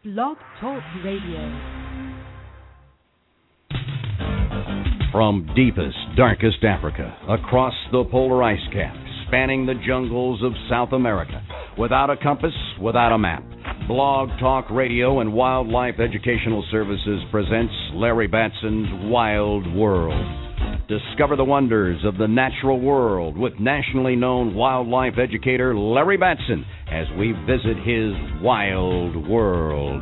Blog Talk Radio. From deepest, darkest Africa, across the polar ice cap, spanning the jungles of South America, without a compass, without a map, Blog Talk Radio and Wildlife Educational Services presents Larry Batson's Wild World. Discover the wonders of the natural world with nationally known wildlife educator Larry Batson as we visit his wild world.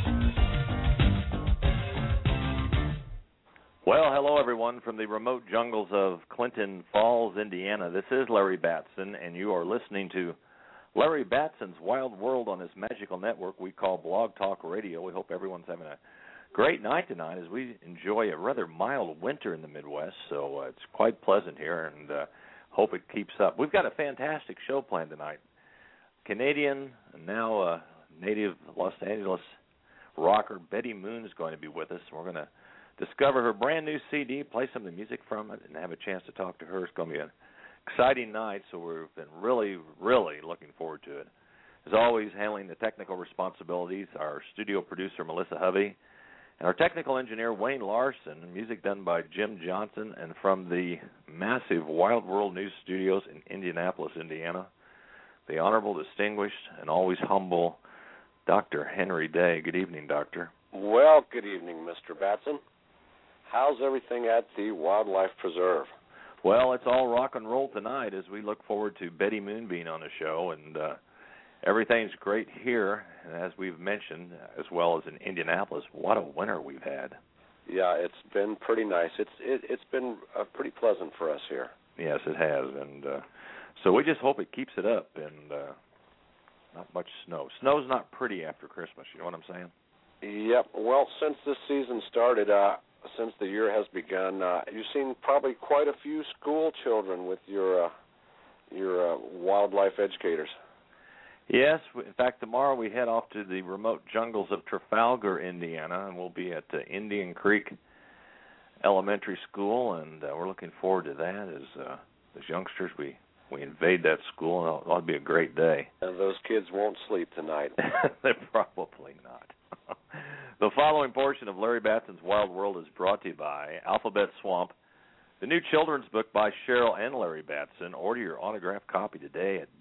Well, hello everyone from the remote jungles of Clinton Falls, Indiana. This is Larry Batson, and you are listening to Larry Batson's Wild World on this magical network we call Blog Talk Radio. We hope everyone's having a great night tonight as we enjoy a rather mild winter in the Midwest, so it's quite pleasant here, and hope it keeps up. We've got a fantastic show planned tonight. Canadian and now native Los Angeles rocker Betty Moon is going to be with us. We're going to discover her brand new CD, play some of the music from it, and have a chance to talk to her. It's going to be an exciting night, so we've been really, really looking forward to it. As always, handling the technical responsibilities, our studio producer Melissa Hovey, and our technical engineer, Wayne Larson. Music done by Jim Johnson. And from the massive Wild World News Studios in Indianapolis, Indiana, the honorable, distinguished, and always humble Dr. Henry Day. Good evening, Doctor. Well, good evening, Mr. Batson. How's everything at the Wildlife Preserve? Well, it's all rock and roll tonight as we look forward to Betty Moon being on the show, and everything's great here, and as we've mentioned, as well as in Indianapolis, what a winter we've had. Yeah, it's been pretty nice. It's been pretty pleasant for us here. Yes, it has, and so we just hope it keeps it up, and not much snow. Snow's not pretty after Christmas, you know what I'm saying? Yep. Well, since this season started, since the year has begun, you've seen probably quite a few school children with your wildlife educators. Yes, in fact, tomorrow we head off to the remote jungles of Trafalgar, Indiana, and we'll be at Indian Creek Elementary School, and we're looking forward to that as youngsters we invade that school, and it'll be a great day. And those kids won't sleep tonight. They're probably not. The following portion of Larry Batson's Wild World is brought to you by Alphabet Swamp, the new children's book by Cheryl and Larry Batson. Order your autographed copy today at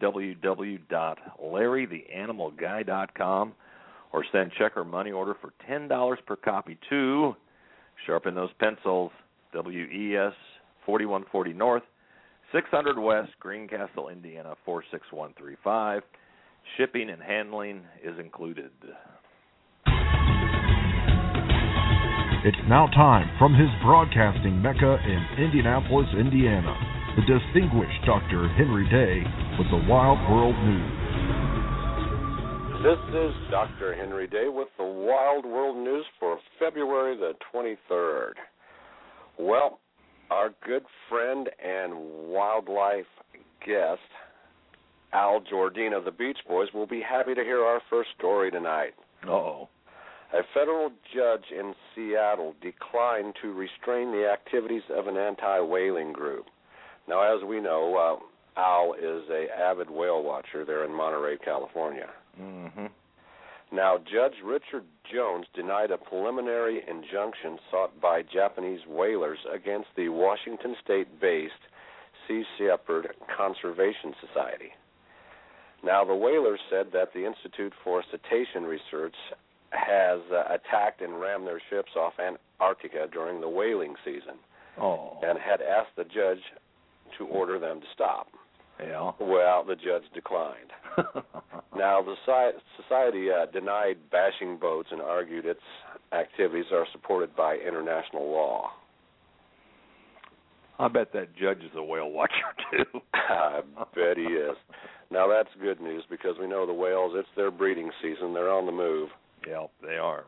www.larrytheanimalguy.com or send check or money order for $10 per copy to, sharpen those pencils, WES 4140 North, 600 West, Greencastle, Indiana 46135. Shipping and handling is included. It's now time from his broadcasting mecca in Indianapolis, Indiana, the distinguished Dr. Henry Day with the Wild World News. This is Dr. Henry Day with the Wild World News for February the 23rd. Well, our good friend and wildlife guest, Al Jordine of the Beach Boys, will be happy to hear our first story tonight. Uh-oh. A federal judge in Seattle declined to restrain the activities of an anti-whaling group. Now, as we know, Al is an avid whale watcher there in Monterey, California. Mm-hmm. Now, Judge Richard Jones denied a preliminary injunction sought by Japanese whalers against the Washington State-based Sea Shepherd Conservation Society. Now, the whalers said that the Institute for Cetacean Research has attacked and rammed their ships off Antarctica during the whaling season, and had asked the judge to order them to stop. Yeah. Well, the judge declined. Now, the society denied bashing boats and argued its activities are supported by international law. I bet that judge is a whale watcher, too. I bet he is. Now, that's good news because we know the whales, it's their breeding season. They're on the move. Yeah, they are.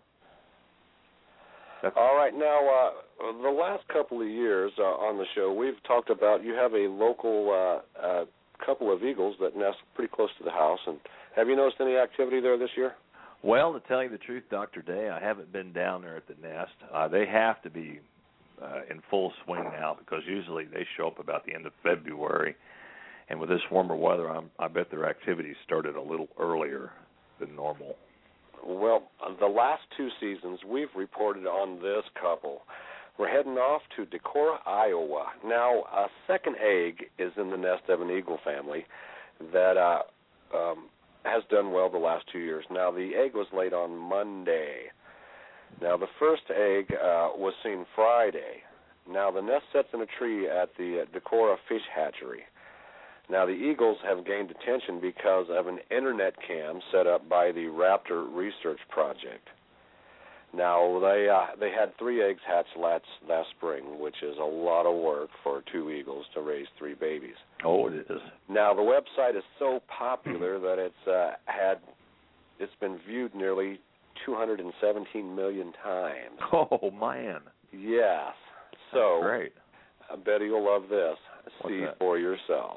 All right, now, the last couple of years on the show, we've talked about you have a local couple of eagles that nest pretty close to the house. And have you noticed any activity there this year? Well, to tell you the truth, Dr. Day, I haven't been down there at the nest. They have to be in full swing now because usually they show up about the end of February. And with this warmer weather, I bet their activities started a little earlier than normal. Well, the last 2 seasons, we've reported on this couple. We're heading off to Decorah, Iowa. Now, a second egg is in the nest of an eagle family that has done well the last 2 years. Now, the egg was laid on Monday. Now, the first egg was seen Friday. Now, the nest sits in a tree at the Decorah Fish Hatchery. Now, the eagles have gained attention because of an internet cam set up by the Raptor Research Project. Now, they had 3 eggs hatched last spring, which is a lot of work for 2 eagles to raise 3 babies. Oh, it is. Now, the website is so popular that it's been viewed nearly 217 million times. Oh, man. Yes. So, that's great. I bet you'll love this. See for yourself.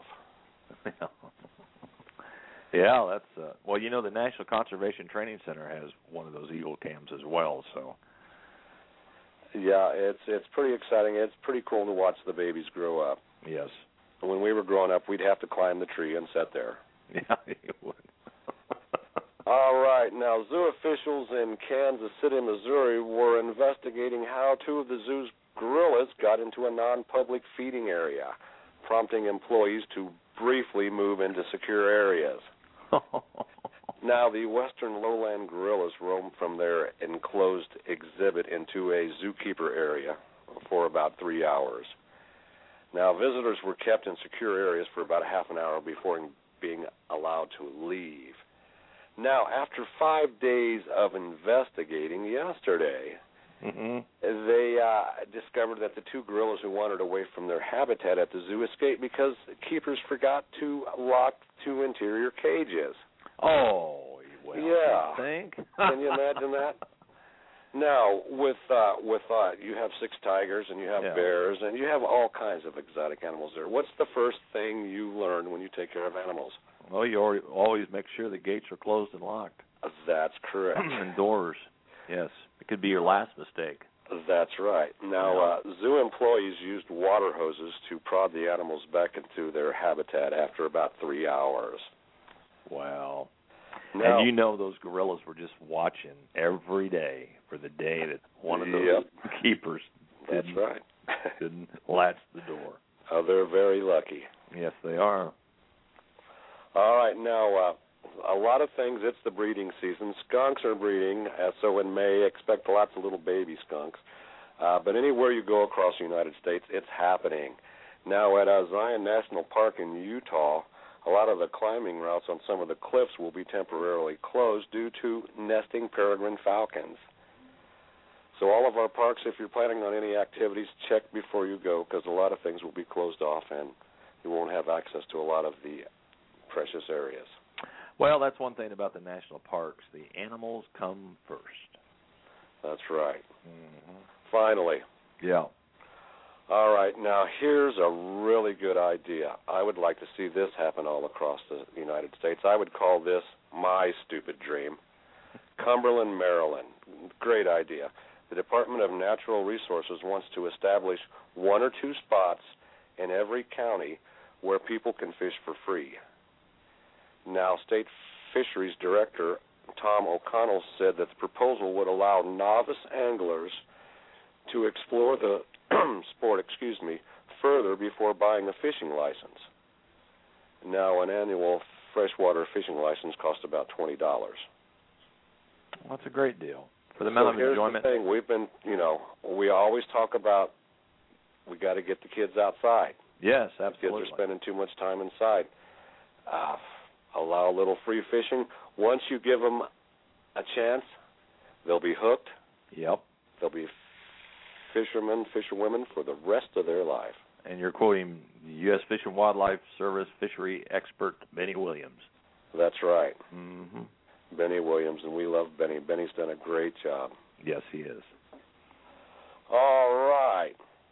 Yeah, that's well, you know, the National Conservation Training Center has one of those eagle cams as well, so. Yeah, it's pretty exciting. It's pretty cool to watch the babies grow up. Yes. When we were growing up, we'd have to climb the tree and sit there. Yeah, you would. All right. Now, zoo officials in Kansas City, Missouri, were investigating how 2 of the zoo's gorillas got into a non-public feeding area, prompting employees to briefly move into secure areas. Now, the western lowland gorillas roamed from their enclosed exhibit into a zookeeper area for about 3 hours. Now, visitors were kept in secure areas for about a half an hour before being allowed to leave. Now, after 5 days of investigating yesterday, they discovered that the 2 gorillas who wandered away from their habitat at the zoo escaped because keepers forgot to lock 2 interior cages. Oh, well, yeah. you think? Can you imagine that? Now, with you have 6 tigers and you have bears and you have all kinds of exotic animals there. What's the first thing you learn when you take care of animals? Well, you always make sure the gates are closed and locked. That's correct. And doors. Yes. It could be your last mistake. That's right. Now, zoo employees used water hoses to prod the animals back into their habitat after about 3 hours. Wow. Now, and you know those gorillas were just watching every day for the day that one of those keepers didn't latch the door. Oh, they're very lucky. Yes, they are. All right. Now, a lot of things, it's the breeding season. Skunks are breeding, so in May, expect lots of little baby skunks. But anywhere you go across the United States, it's happening. Now, at Zion National Park in Utah, a lot of the climbing routes on some of the cliffs will be temporarily closed due to nesting peregrine falcons. So all of our parks, if you're planning on any activities, check before you go, because a lot of things will be closed off and you won't have access to a lot of the precious areas. Well, that's one thing about the national parks. The animals come first. That's right. Finally. Yeah. All right. Now, here's a really good idea. I would like to see this happen all across the United States. I would call this my stupid dream. Cumberland, Maryland. Great idea. The Department of Natural Resources wants to establish 1 or 2 spots in every county where people can fish for free. Now, State Fisheries Director Tom O'Connell said that the proposal would allow novice anglers to explore the sport, further before buying a fishing license. Now, an annual freshwater fishing license costs about $20. Well, that's a great deal for the amount of enjoyment. Here's the thing: we've been, we always talk about we got to get the kids outside. Yes, absolutely. Kids are spending too much time inside. Allow a little free fishing. Once you give them a chance, they'll be hooked. Yep. They'll be fishermen, fisherwomen for the rest of their life. And you're quoting U.S. Fish and Wildlife Service fishery expert Benny Williams. That's right. Mm-hmm. Benny Williams, and we love Benny. Benny's done a great job. Yes, he is. All right.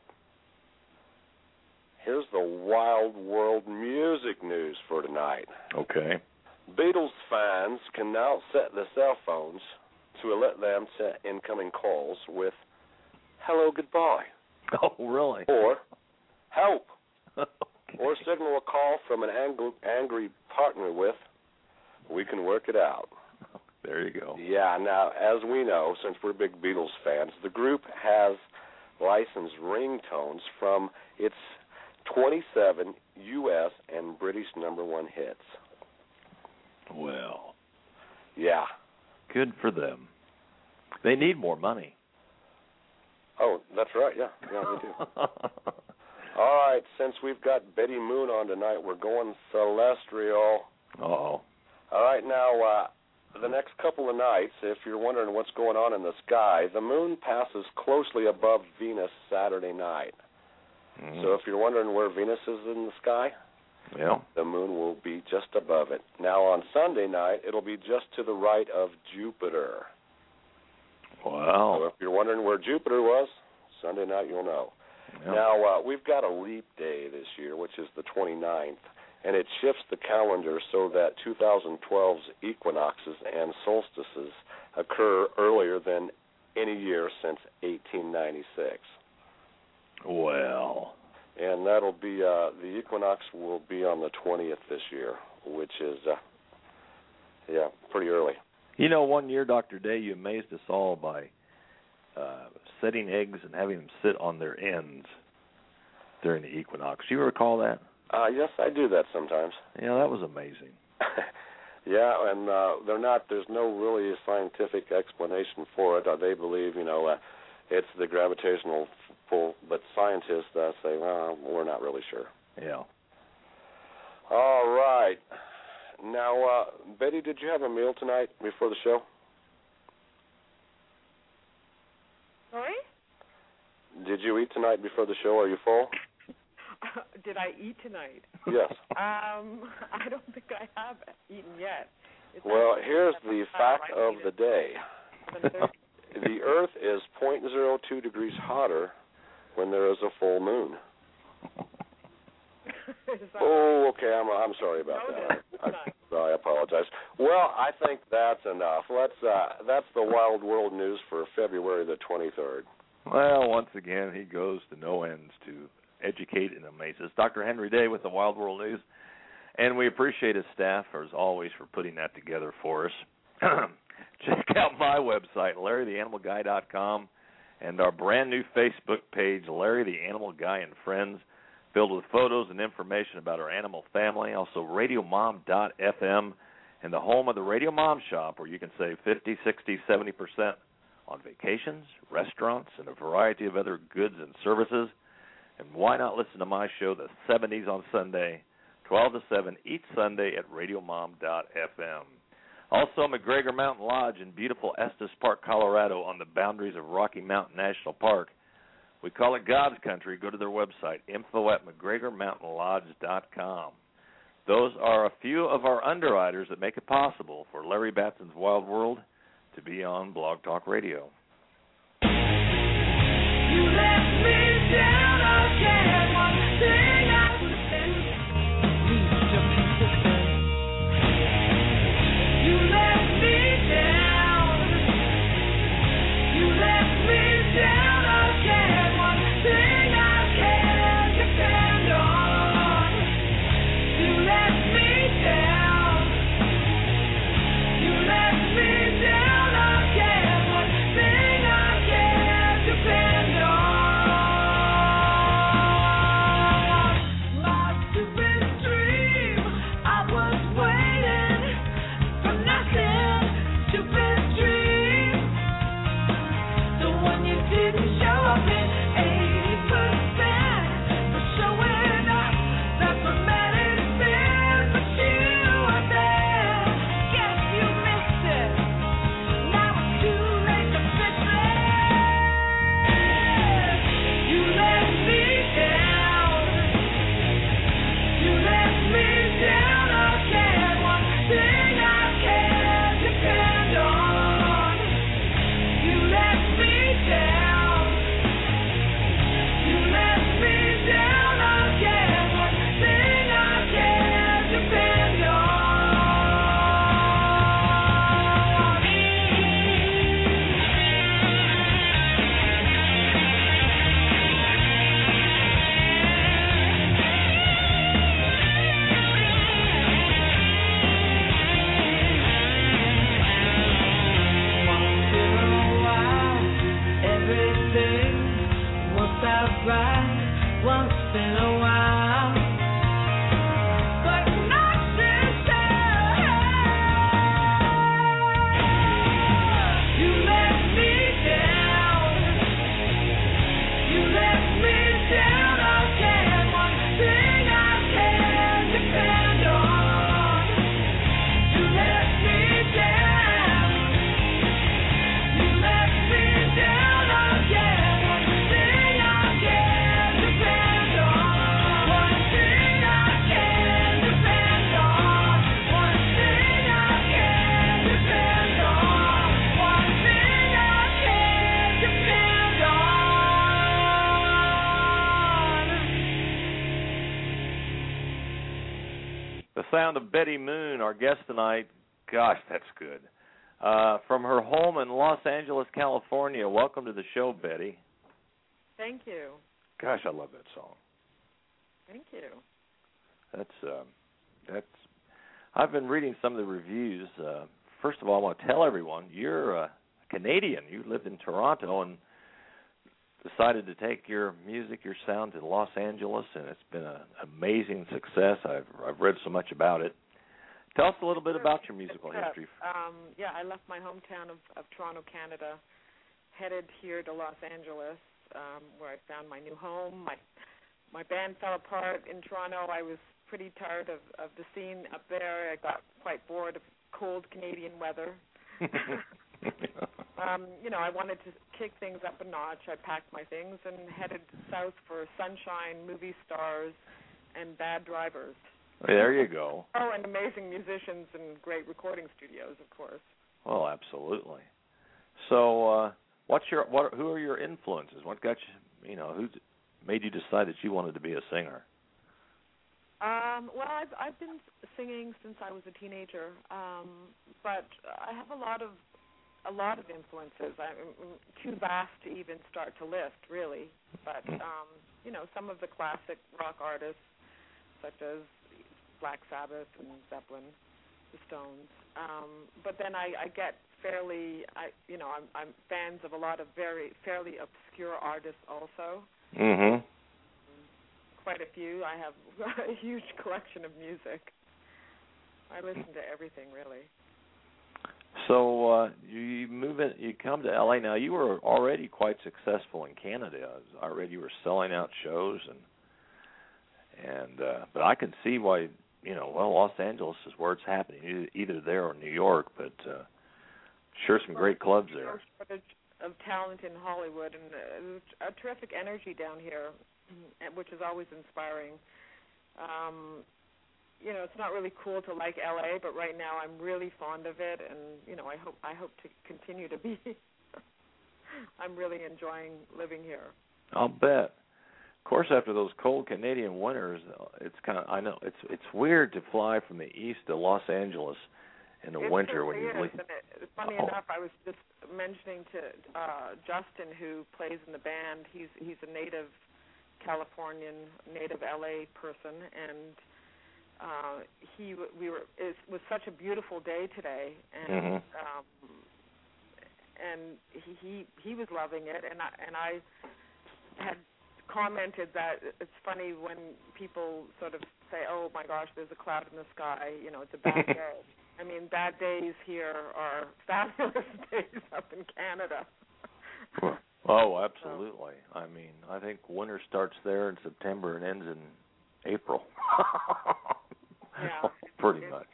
Here's the Wild World music news for tonight. Okay. Beatles fans can now set their cell phones to alert them to incoming calls with hello, goodbye. Oh, really? Or help. Okay. Or signal a call from an angry partner with we can work it out. There you go. Yeah, now, as we know, since we're big Beatles fans, the group has licensed ringtones from its 27 U.S. and British #1 hits. Well. Yeah. Good for them. They need more money. Oh, that's right, yeah. Yeah, they do. All right, since we've got Betty Moon on tonight, we're going celestial. Uh-oh. All right, now, the next couple of nights, if you're wondering what's going on in the sky, the moon passes closely above Venus Saturday night. Mm. So if you're wondering where Venus is in the sky, yeah, the moon will be just above it. Now, on Sunday night, it'll be just to the right of Jupiter. Wow. So if you're wondering where Jupiter was, Sunday night you'll know. Yeah. Now, we've got a leap day this year, which is the 29th, and it shifts the calendar so that 2012's equinoxes and solstices occur earlier than any year since 1896. Well. And that'll be, the equinox will be on the 20th this year, which is, pretty early. You know, one year, Dr. Day, you amazed us all by setting eggs and having them sit on their ends during the equinox. Do you recall that? Yes, I do that sometimes. Yeah, that was amazing. Yeah, and there's no really scientific explanation for it. They believe, it's the gravitational pull, but scientists say, well, we're not really sure. Yeah. All right. Now, Betty, did you have a meal tonight before the show? Sorry? Did you eat tonight before the show? Are you full? Did I eat tonight? Yes. I don't think I have eaten yet. Well, here's the fact of the day. The Earth is 0.02 degrees hotter when there is a full moon. Oh, okay. I'm sorry about that. I apologize. Well, I think that's enough. That's the Wild World News for February the 23rd. Well, once again, he goes to no ends to educate and amaze us. Dr. Henry Day with the Wild World News, and we appreciate his staff, as always, for putting that together for us. Check out my website, LarryTheAnimalGuy.com, and our brand-new Facebook page, Larry the Animal Guy and Friends, filled with photos and information about our animal family. Also, RadioMom.fm, and the home of the Radio Mom Shop, where you can save 50, 60, 70% on vacations, restaurants, and a variety of other goods and services. And why not listen to my show, The 70s on Sunday, 12 to 7 each Sunday at RadioMom.fm. Also, McGregor Mountain Lodge in beautiful Estes Park, Colorado, on the boundaries of Rocky Mountain National Park. We call it God's Country. Go to their website, info@McGregorMountainLodge.com. Those are a few of our underwriters that make it possible for Larry Batson's Wild World to be on Blog Talk Radio. You left me down again. One thing I would say needs to be different. You left me down. You left me down again. One thing I can depend on. You left me down. You left me down again. One thing I can depend on. once in a while. But not sincere. You let me down. You let me down again. One thing I can depend on. You let me down. You let me down again. One thing I can depend on. One thing I can depend on. One thing I can depend on. One thing I can depend on. The sound of Betty Moon, our guest tonight. Gosh, that's good. From her home in Los Angeles, California. Welcome to the show, Betty. Thank you. Gosh, I love that song. Thank you. That's. I've been reading some of the reviews. First of all, I want to tell everyone you're a Canadian. You lived in Toronto and decided to take your music, your sound to Los Angeles, and it's been an amazing success. I've read so much about it. Tell us a little bit about your musical history. Yeah, I left my hometown of Toronto, Canada, headed here to Los Angeles, where I found my new home. My band fell apart in Toronto. I was pretty tired of the scene up there. I got quite bored of cold Canadian weather. I wanted to kick things up a notch. I packed my things and headed south for sunshine, movie stars, and bad drivers. There you go. Oh, and amazing musicians and great recording studios, of course. Well, absolutely. So, who are your influences? What got you? Who made you decide that you wanted to be a singer? Well, I've been singing since I was a teenager, but I have a lot of influences. I'm too vast to even start to list, really. But some of the classic rock artists, such as Black Sabbath and Zeppelin, the Stones. But then I get I'm fans of a lot of fairly obscure artists also. Mm-hmm. Quite a few. I have a huge collection of music. I listen to everything, really. So you come to LA now. You were already quite successful in Canada. I read you were selling out shows, but I can see why. Los Angeles is where it's happening, either there or New York. But sure, some great clubs there. No shortage of talent in Hollywood, and a terrific energy down here, which is always inspiring. It's not really cool to like LA, but right now I'm really fond of it, and I hope to continue to be. I'm really enjoying living here. I'll bet. Of course, after those cold Canadian winters, I know it's weird to fly from the east to Los Angeles in the winter when you leave. Funny enough, I was just mentioning to Justin, who plays in the band. He's a native Californian, native LA person, and it was such a beautiful day today, and and he was loving it, and I had commented that it's funny when people sort of say, "Oh my gosh, there's a cloud in the sky," it's a bad day. I mean, bad days here are fabulous days up in Canada. Oh, absolutely. I mean, I think winter starts there in September and ends in April. Yeah, pretty much.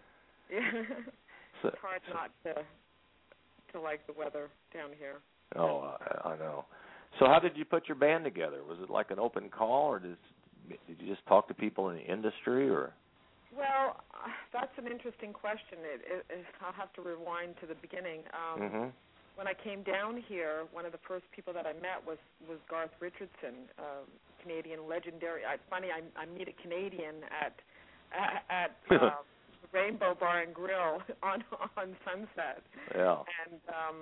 It's hard not to like the weather down here. Oh, I know. So how did you put your band together? Was it like an open call, or did you just talk to people in the industry, or? Well, that's an interesting question. I'll have to rewind to the beginning. When I came down here, one of the first people that I met was Garth Richardson, Canadian legendary. Funny, I meet a Canadian at Rainbow Bar and Grill on Sunset. Yeah. And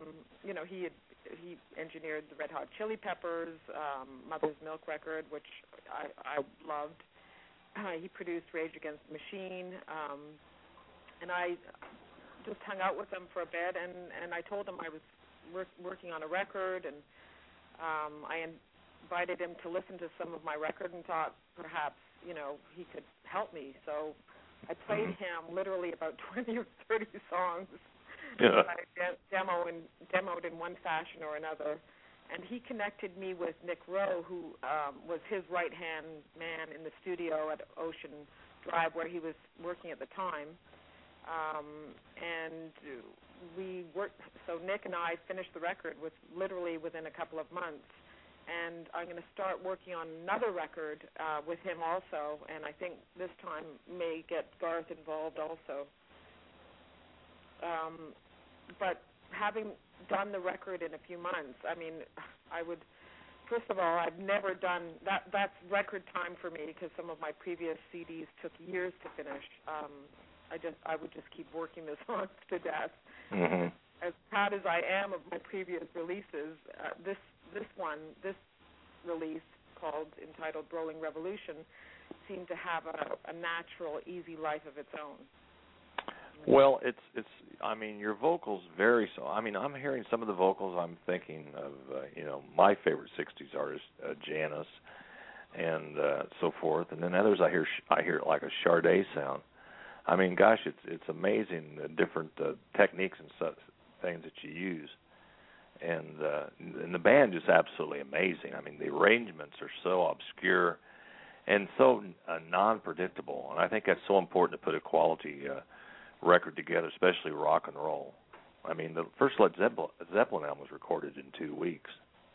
he engineered the Red Hot Chili Peppers, Mother's Milk record, which I loved. He produced Rage Against the Machine, and I just hung out with him for a bit, and I told him I was working on a record, and I invited him to listen to some of my record and thought perhaps, he could help me. So I played him literally about 20 or 30 songs that I demoed in one fashion or another. And he connected me with Nick Rowe, who was his right-hand man in the studio at Ocean Drive, where he was working at the time. And we worked. So Nick and I finished the record literally within a couple of months. And I'm going to start working on another record with him also. And I think this time may get Garth involved also. But having done the record in a few months, first of all, I've never done that. That's record time for me because some of my previous CDs took years to finish. I would just keep working the songs to death. Mm-hmm. As proud as I am of my previous releases, this release entitled Rolling Revolution seemed to have a natural, easy life of its own. Well, it's. Your vocals vary. So, I'm hearing some of the vocals. I'm thinking of, my favorite '60s artist, Janis, and so forth. And then others, I hear it like a Sade sound. Gosh, it's amazing the different techniques and such things that you use. And the band is absolutely amazing. The arrangements are so obscure and so non-predictable. And I think that's so important to put a quality record together, especially rock and roll. The first Led Zeppelin album was recorded in 2 weeks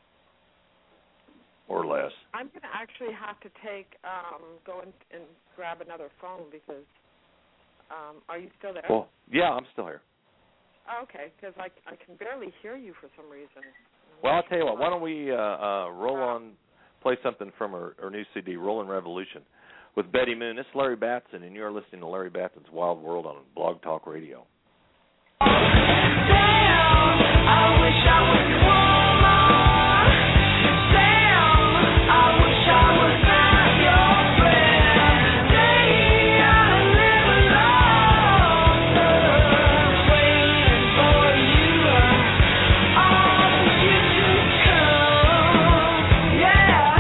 or less. I'm going to actually have to go and grab another phone because, are you still there? Well, yeah, I'm still here. Oh, okay, because I can barely hear you for some reason. Well, I'll tell you what, why don't we play something from her new CD, Rolling Revolution, with Betty Moon. This is Larry Batson, and you're listening to Larry Batson's Wild World on Blog Talk Radio. Damn, I wish I was your woman. Damn, I wish I was not your friend. Damn, I live alone, waiting for you. Oh, you to come, yeah.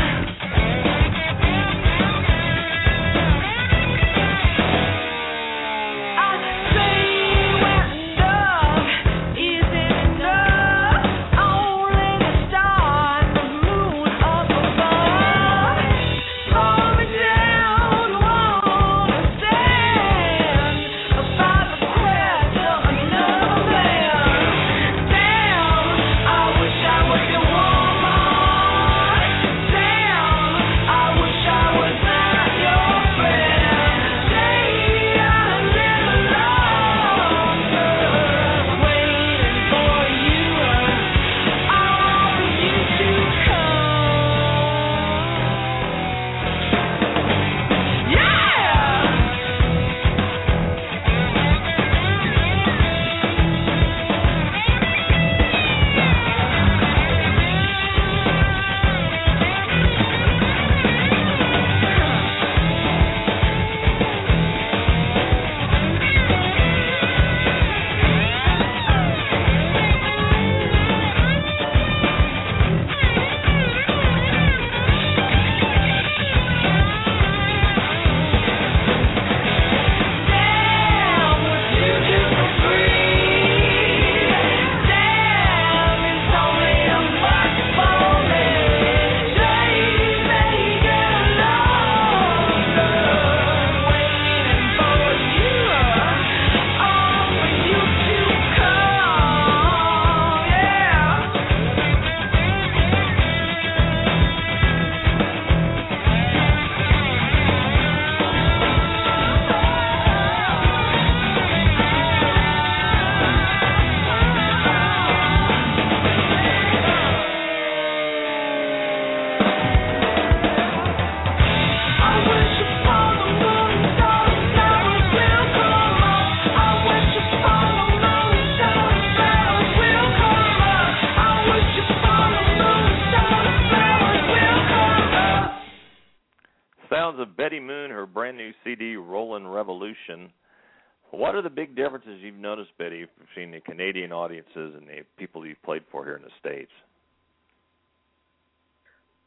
Sounds of Betty Moon, her brand new CD, Rolling Revolution. What are the big differences you've noticed, Betty, between the Canadian audiences and the people you've played for here in the States?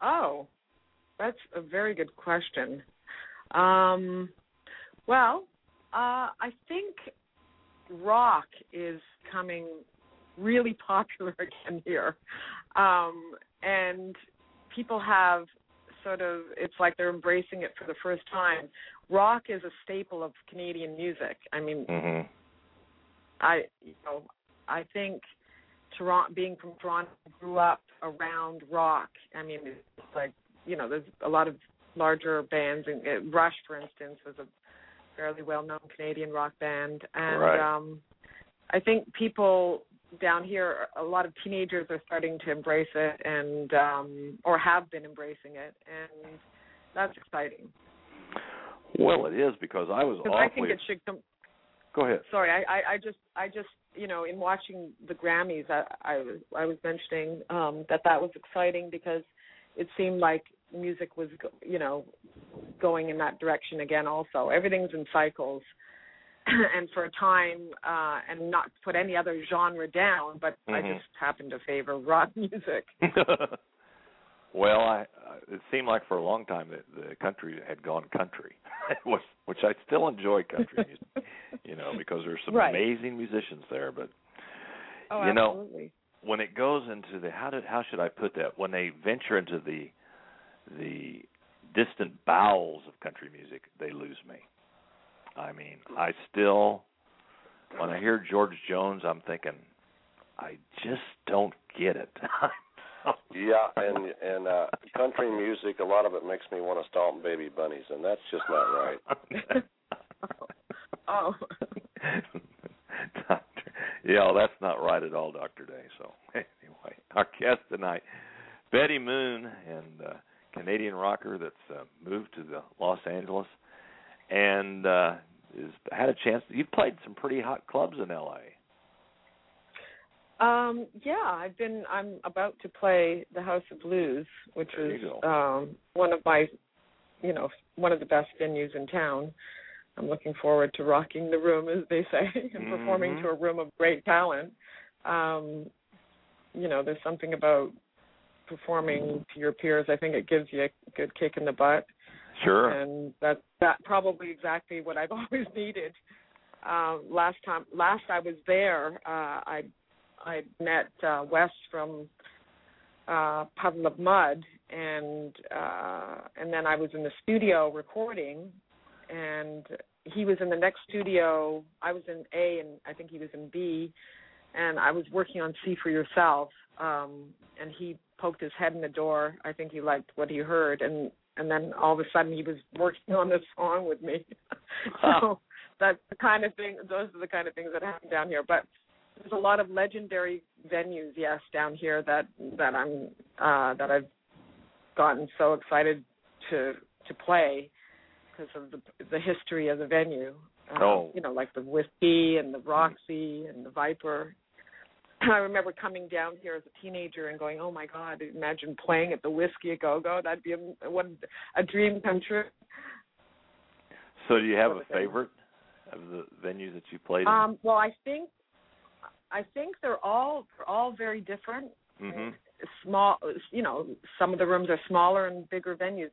Oh, that's a very good question. I think rock is becoming really popular again here. And people have it's like they're embracing it for the first time. Rock is a staple of Canadian music. I mean, I think being from Toronto, grew up around rock. I mean, it's like, there's a lot of larger bands. And Rush, for instance, was a fairly well-known Canadian rock band. And right. I think people down here, a lot of teenagers are starting to embrace it and or have been embracing it, and that's exciting. Well, it is, because I was awfully... I think it should come... Go ahead. Sorry, I just in watching the Grammys, I was mentioning that was exciting because it seemed like music was going in that direction again. Also, everything's in cycles, and for a time, and not to put any other genre down, but I just happen to favor rock music. Well, it seemed like for a long time that the country had gone country, which I still enjoy country music, because there's some amazing musicians there. But absolutely. When it goes into the how should I put that? When they venture into the distant bowels of country music, they lose me. I mean, I still, when I hear George Jones, I'm thinking, I just don't get it. Yeah, and country music, a lot of it makes me want to stomp baby bunnies, and that's just not right. Oh. Yeah, that's not right at all, Dr. Day. So anyway, our guest tonight, Betty Moon, and Canadian rocker that's moved to the Los Angeles, and had a chance. You've played some pretty hot clubs in L.A. I'm about to play the House of Blues, which is one of my, one of the best venues in town. I'm looking forward to rocking the room, as they say, and performing to a room of great talent. There's something about performing to your peers. I think it gives you a good kick in the butt. Sure. And that's probably exactly what I've always needed. Last I was there, I met Wes from Puddle of Mud, and then I was in the studio recording, and he was in the next studio. I was in A, and I think he was in B, and I was working on See for Yourself, and he poked his head in the door. I think he liked what he heard, and then all of a sudden he was working on this song with me. So that's the kind of thing. Those are the kind of things that happen down here. But there's a lot of legendary venues, yes, down here that I've gotten so excited to play because of the history of the venue. Like the Whiskey and the Roxy and the Viper. I remember coming down here as a teenager and going, "Oh my God! Imagine playing at the Whiskey a Go-Go. That'd be a dream come true." So, do you have a favorite of the venues that you played in? Well, I think they're all very different. Mm-hmm. Small, some of the rooms are smaller and bigger venues.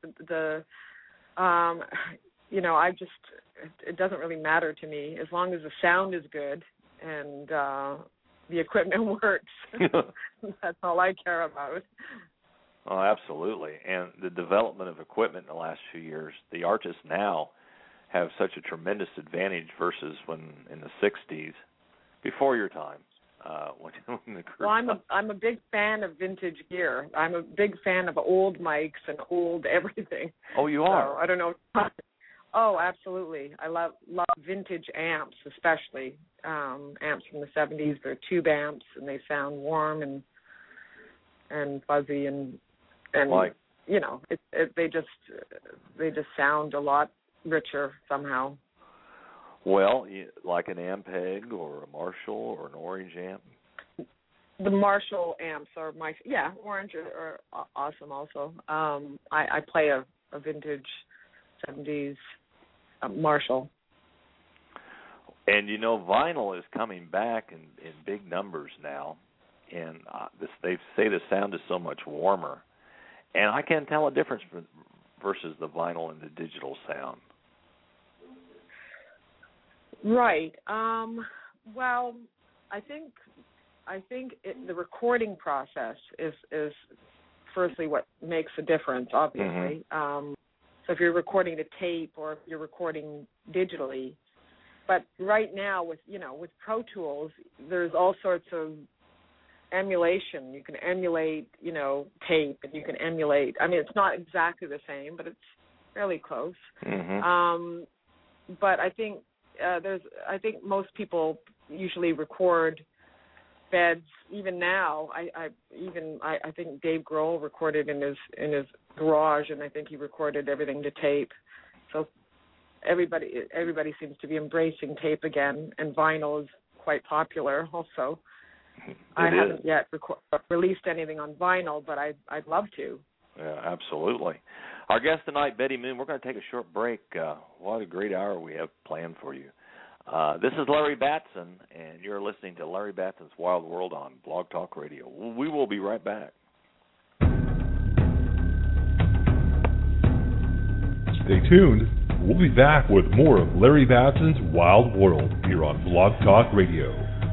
It doesn't really matter to me as long as the sound is good and the equipment works. That's all I care about. Oh, absolutely. And the development of equipment in the last few years, the artists now have such a tremendous advantage versus when in the 60s, before your time. Well, I'm a big fan of vintage gear. I'm a big fan of old mics and old everything. Oh, you are? So, I don't know. Oh, absolutely. I love vintage amps, especially amps from the 70s. They're tube amps, and they sound warm and fuzzy and like, they just sound a lot richer somehow. Well, like an Ampeg or a Marshall or an Orange amp? The Marshall amps are Orange are awesome also. I play a vintage 70s Marshall. And, vinyl is coming back in big numbers now, and they say the sound is so much warmer. and I can't tell a difference versus the vinyl and the digital sound. Right. Well, I think the recording process is firstly what makes a difference, obviously. So if you're recording to tape or if you're recording digitally, but right now with Pro Tools, there's all sorts of emulation. You can emulate, tape, and you can emulate. I mean, it's not exactly the same, but it's fairly close. But I think I think most people usually record beds. Even now, I think Dave Grohl recorded in his garage, and I think he recorded everything to tape. So everybody seems to be embracing tape again, and vinyl is quite popular also. I haven't yet released anything on vinyl, but I'd love to. Yeah, absolutely. Our guest tonight, Betty Moon. We're going to take a short break. What a great hour we have planned for you. This is Larry Batson, and you're listening to Larry Batson's Wild World on Blog Talk Radio. We will be right back. Stay tuned. We'll be back with more of Larry Batson's Wild World here on Blog Talk Radio.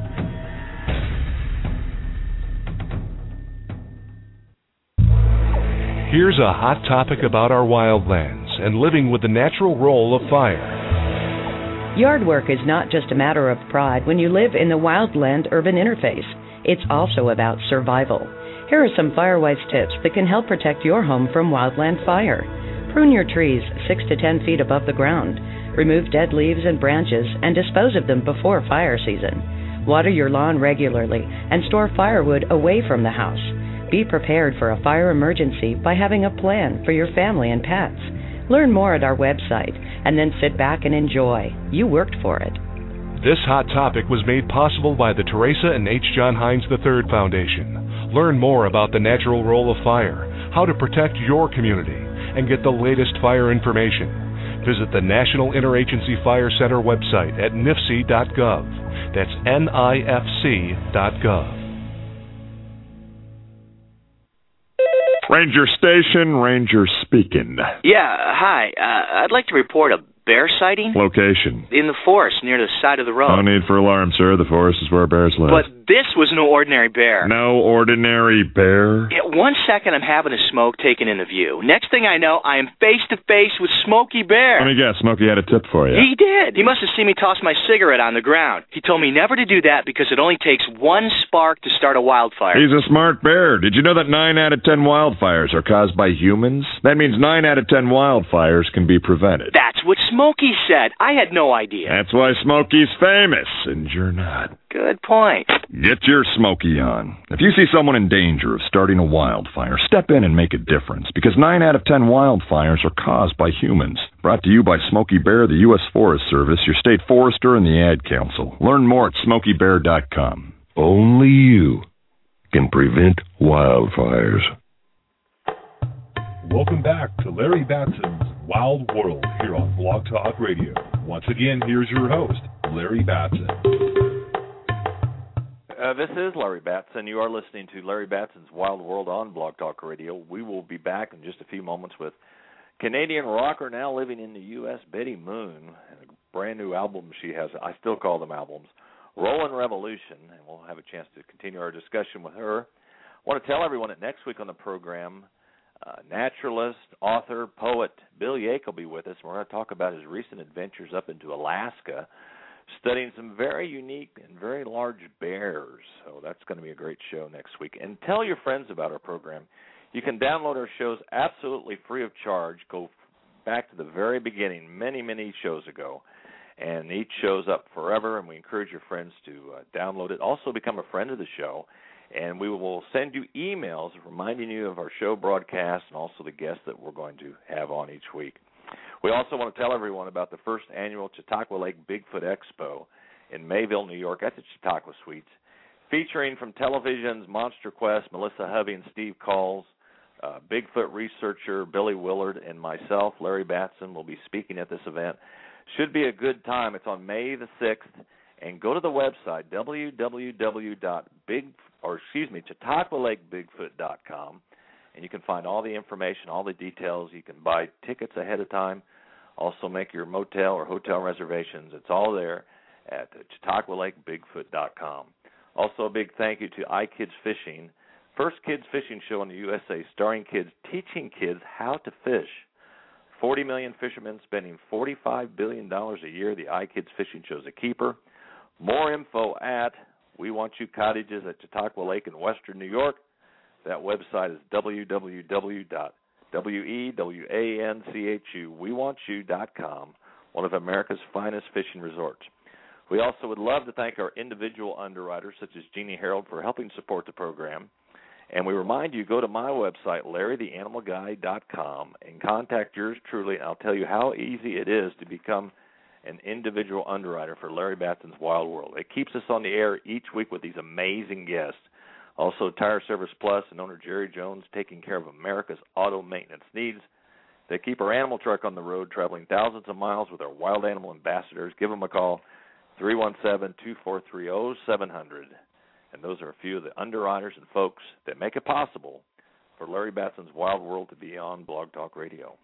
Here's a hot topic about our wildlands and living with the natural role of fire. Yard work is not just a matter of pride when you live in the wildland-urban interface. It's also about survival. Here are some Firewise tips that can help protect your home from wildland fire. Prune your trees 6 to 10 feet above the ground. Remove dead leaves and branches and dispose of them before fire season. Water your lawn regularly and store firewood away from the house. Be prepared for a fire emergency by having a plan for your family and pets. Learn more at our website and then sit back and enjoy. You worked for it. This hot topic was made possible by the Teresa and H. John Hines III Foundation. Learn more about the natural role of fire, how to protect your community, and get the latest fire information. Visit the National Interagency Fire Center website at nifc.gov. That's NIFC.gov. Ranger Station, Ranger speaking. Yeah, hi. I'd like to report a bear sighting. Location? In the forest near the side of the road. No need for alarm, sir. The forest is where bears live. But this was no ordinary bear. No ordinary bear? Yeah, 1 second I'm having a smoke taken into view. Next thing I know, I am face to face with Smokey Bear. Let me guess, Smokey had a tip for you. He did. He must have seen me toss my cigarette on the ground. He told me never to do that because it only takes one spark to start a wildfire. He's a smart bear. Did you know that 9 out of 10 wildfires are caused by humans? That means 9 out of 10 wildfires can be prevented. That's what Smokey said. I had no idea. That's why Smokey's famous, and you're not. Good point. Get your Smokey on. If you see someone in danger of starting a wildfire, step in and make a difference, because 9 out of 10 wildfires are caused by humans. Brought to you by Smokey Bear, the U.S. Forest Service, your state forester, and the Ad Council. Learn more at SmokeyBear.com. Only you can prevent wildfires. Welcome back to Larry Batson's Wild World here on Blog Talk Radio. Once again, here's your host, Larry Batson. This is Larry Batson. You are listening to Larry Batson's Wild World on Blog Talk Radio. We will be back in just a few moments with Canadian rocker now living in the U.S., Betty Moon, and a brand new album she has. I still call them albums, Rollin' Revolution, and we'll have a chance to continue our discussion with her. I want to tell everyone that next week on the program, naturalist, author, poet Bill Yake will be with us. We're going to talk about his recent adventures up into Alaska, studying some very unique and very large bears. So that's going to be a great show next week. And tell your friends about our program. You can download our shows absolutely free of charge. Go back to the very beginning, many, many shows ago. And each show's up forever, and we encourage your friends to download it. Also become a friend of the show. And we will send you emails reminding you of our show broadcast and also the guests that we're going to have on each week. We also want to tell everyone about the first annual Chautauqua Lake Bigfoot Expo in Mayville, New York, at the Chautauqua Suites, featuring from television's Monster Quest, Melissa Hovey and Steve Calls, Bigfoot researcher Billy Willard, and myself, Larry Batson, will be speaking at this event. Should be a good time. It's on May the 6th. And go to the website, ChautauquaLakeBigfoot.com, and you can find all the information, all the details. You can buy tickets ahead of time, also make your motel or hotel reservations. It's all there at ChautauquaLakeBigfoot.com. Also, a big thank you to iKids Fishing, first kids fishing show in the USA, starring kids teaching kids how to fish. 40 million fishermen spending $45 billion a year. The iKids Fishing Show's a keeper. More info at We Want You Cottages at Chautauqua Lake in western New York. That website is www.wewanchu.com, one of America's finest fishing resorts. We also would love to thank our individual underwriters, such as Jeannie Harold, for helping support the program. And we remind you, go to my website, LarryTheAnimalGuy.com, and contact yours truly, and I'll tell you how easy it is to become an individual underwriter for Larry Batson's Wild World. It keeps us on the air each week with these amazing guests. Also, Tire Service Plus and owner Jerry Jones taking care of America's auto maintenance needs. They keep our animal truck on the road, traveling thousands of miles with our wild animal ambassadors. Give them a call, 317-243-0700. And those are a few of the underwriters and folks that make it possible for Larry Batson's Wild World to be on Blog Talk Radio.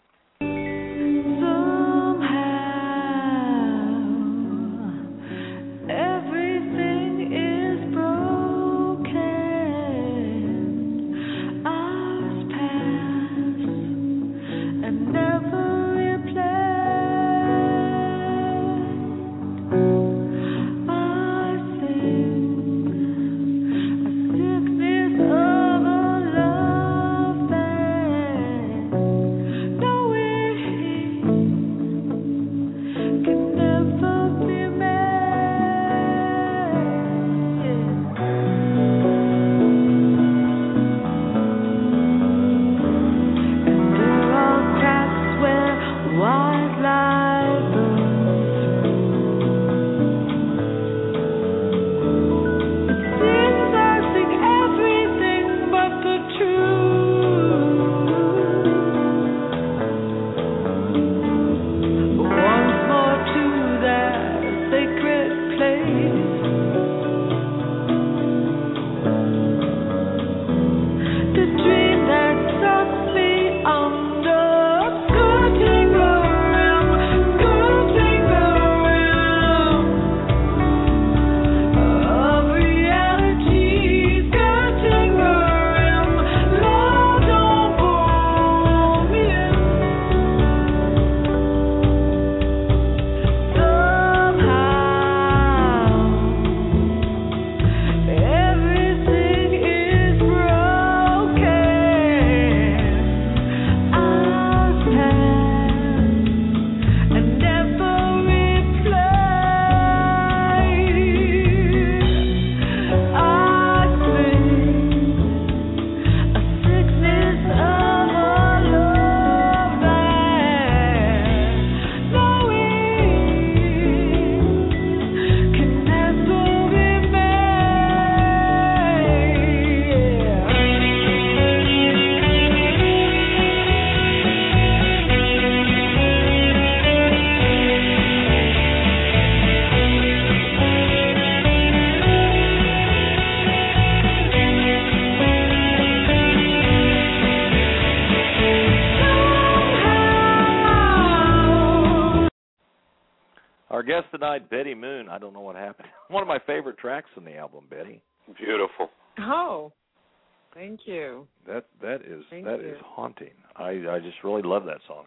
Our guest tonight, Betty Moon. I don't know what happened. One of my favorite tracks on the album, Betty. Beautiful. Oh, thank you. That is haunting. I just really love that song.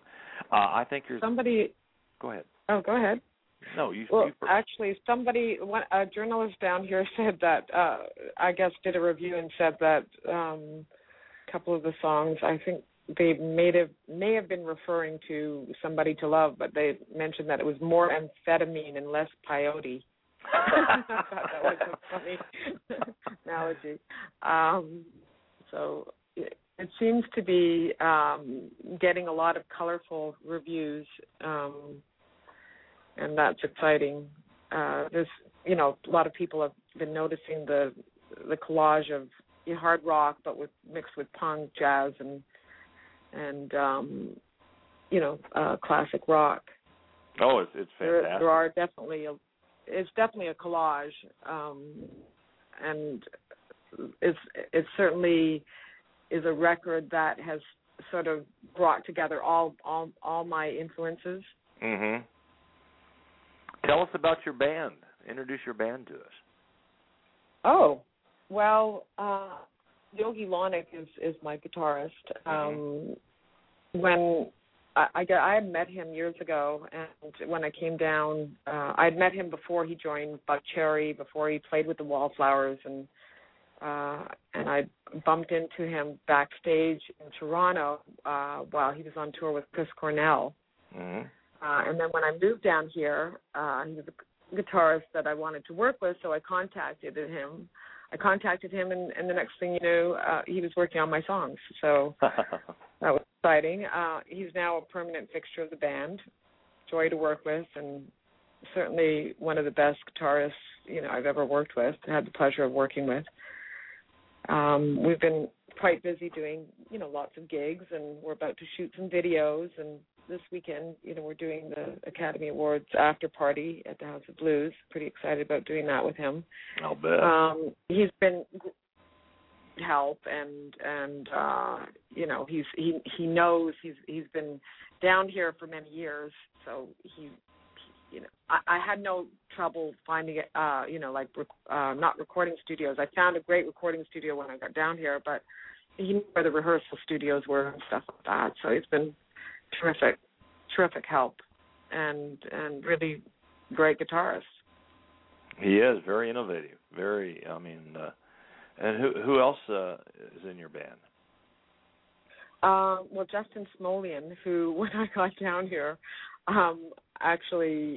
I think there's somebody. Go ahead. Oh, go ahead. No, you. Well, you actually, a journalist down here said that. I guess did a review and said that a couple of the songs, I think they may have been referring to Somebody to Love, but they mentioned that it was more amphetamine and less peyote. I thought that was a funny analogy. So it seems to be getting a lot of colorful reviews, and that's exciting. There's, a lot of people have been noticing the collage of hard rock, but mixed with punk, jazz, and classic rock. Oh, it's fantastic. There are definitely it's definitely a collage, and it's certainly is a record that has sort of brought together all my influences. Mhm. Tell us about your band. Introduce your band to us. Oh, well, Yogi Lonick is my guitarist. When I had met him years ago, and when I came down, I'd met him before he joined Buck Cherry, before he played with the Wallflowers, and I bumped into him backstage in Toronto while he was on tour with Chris Cornell. Mm-hmm. And then when I moved down here, he was a guitarist that I wanted to work with, so I contacted him. And the next thing you knew, he was working on my songs. So that was exciting. He's now a permanent fixture of the band, joy to work with, and certainly one of the best guitarists I've ever worked with. Had the pleasure of working with. We've been quite busy doing lots of gigs, and we're about to shoot some videos. And this weekend, we're doing the Academy Awards after party at the House of Blues. Pretty excited about doing that with him. I'll bet. He's been help, and he knows he's been down here for many years, so I had no trouble finding it, not recording studios. I found a great recording studio when I got down here, but he knew where the rehearsal studios were and stuff like that. So he's been terrific help, and really great guitarist. He is very innovative. And who else is in your band? Well, Justin Smolian, who when I got down here, actually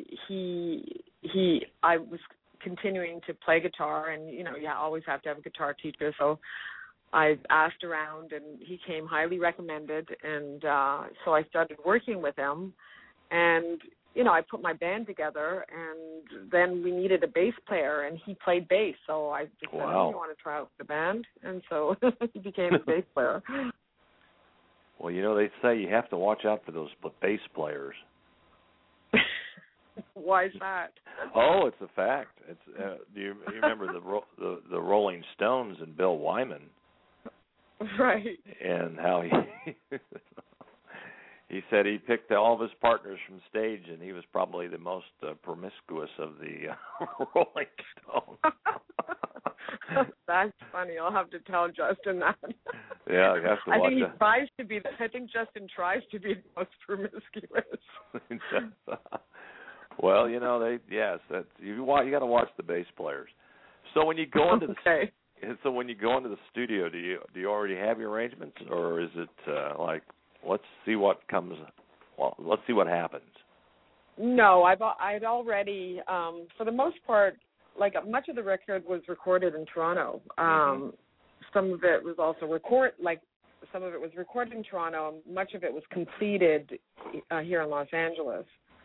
I was continuing to play guitar, and you always have to have a guitar teacher, so I asked around, and he came highly recommended, and so I started working with him, and I put my band together, and then we needed a bass player, and he played bass, so I just said, "Oh, you want to try out the band?" And so he became a bass player. Well, they say you have to watch out for those bass players. Why is that? Oh, it's a fact. It's do you remember the Rolling Stones and Bill Wyman? Right. And how he said he picked all of his partners from stage, and he was probably the most promiscuous of the Rolling Stones. That's funny. I'll have to tell Justin that. Yeah, you have to watch it. I think Justin tries to be the most promiscuous. Well, you got to watch the bass players. So when you go into when you go into the studio, do you already have your arrangements, or is it let's see what comes? Well, let's see what happens. No, I'd already for the most part, much of the record was recorded in Toronto. Some of it was also some of it was recorded in Toronto. Much of it was completed here in Los Angeles.